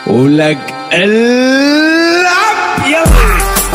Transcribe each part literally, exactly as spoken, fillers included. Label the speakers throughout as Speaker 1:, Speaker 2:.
Speaker 1: ولك العب يلا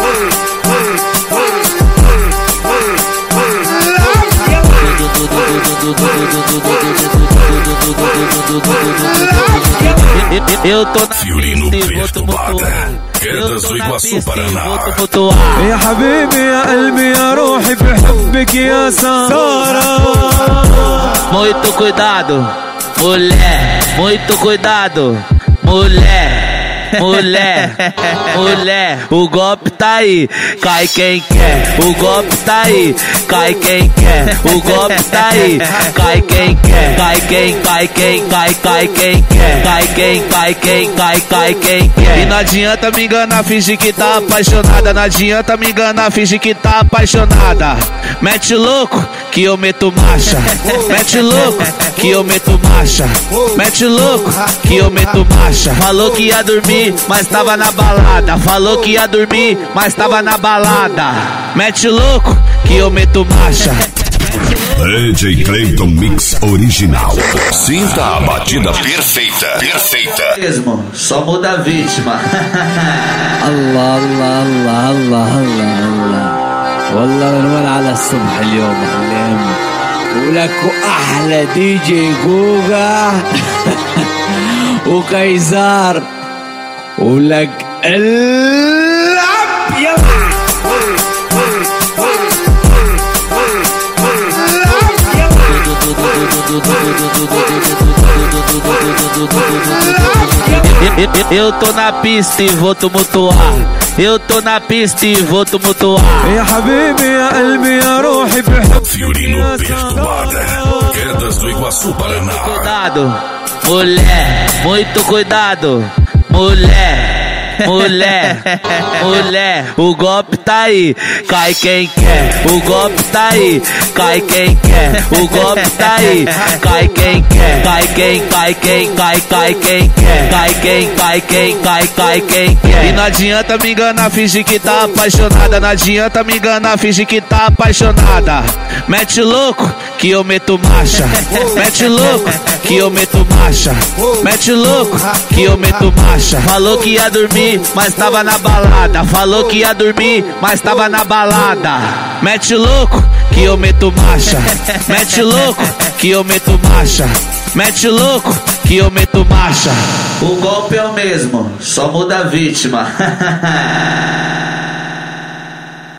Speaker 2: Eu tô na
Speaker 3: Fiorino Perturbada, Quedas do Iguaçu, Paraná.
Speaker 1: يا حبيبي يا قلبي يا روحي بحبك يا سارة.
Speaker 2: Muito cuidado, mulher. Muito cuidado, mulher. Mulher, mulher, o golpe tá aí, cai quem quer. O golpe tá aí, cai quem quer. O golpe tá aí, cai quem quer. Cai quem, cai quem, cai, cai quem quer. Cai quem, cai quem, cai, cai quem quer. E não adianta me enganar, fingir que tá apaixonada. Não adianta me enganar, fingir que tá apaixonada. Mete louco, que eu meto marcha. Mete louco, que eu meto marcha. Mete louco, que eu meto marcha. Falou que ia dormir, mas tava na balada. Falou que ia dormir, mas tava na balada. Mete louco, que eu meto marcha.
Speaker 3: D J Clayton Mix Original. Sinta a batida perfeita. Perfeita.
Speaker 2: Mesmo, só muda a vítima.
Speaker 1: الله الله الله الله الله الله والله منوال على الصبح اليوم حليم. ولك احلى دي جي جوجا وكيزار. ولك العب يلا
Speaker 2: Eu tô na pista e vou tumultuar. Eu tô na pista e vou tumultuar.
Speaker 1: يا حبيبي يا قلبي يا روحي بحبك.
Speaker 3: Fiorino Perturbada, Quedas do Iguaçu, Paraná.
Speaker 2: Cuidado, mulher. Muito cuidado, mulher. Mulher, mulher, o golpe tá aí, cai quem quer. O golpe tá aí, cai quem quer. O golpe tá aí, cai quem quer. Cai quem, cai quem, cai, cai quem quer. Cai quem, cai quem, cai, cai quem quer. E não adianta me enganar, fingir que tá apaixonada. Não adianta me enganar, fingir que tá apaixonada. Mete louco, que eu meto marcha. Mete louco, que eu meto marcha. Mete louco, que eu meto marcha. Falou que ia dormir, mas tava na balada. Falou que ia dormir, mas tava na balada. Mete louco, que eu meto marcha. Mete louco, que eu meto marcha. Mete louco, que eu meto marcha. O golpe é o mesmo, só muda a vítima.